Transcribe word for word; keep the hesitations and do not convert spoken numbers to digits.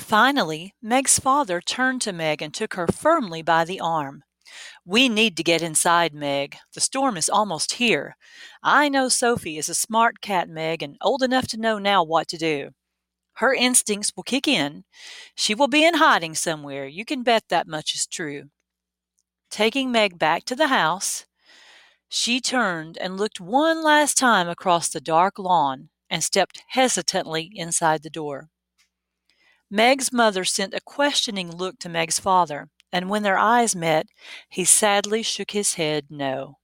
Finally, Meg's father turned to Meg and took her firmly by the arm. "We need to get inside, Meg. The storm is almost here. I know Sophie is a smart cat, Meg, and old enough to know now what to do. Her instincts will kick in. She will be in hiding somewhere. You can bet that much is true." Taking Meg back to the house, she turned and looked one last time across the dark lawn and stepped hesitantly inside the door. Meg's mother sent a questioning look to Meg's father, and when their eyes met, he sadly shook his head no.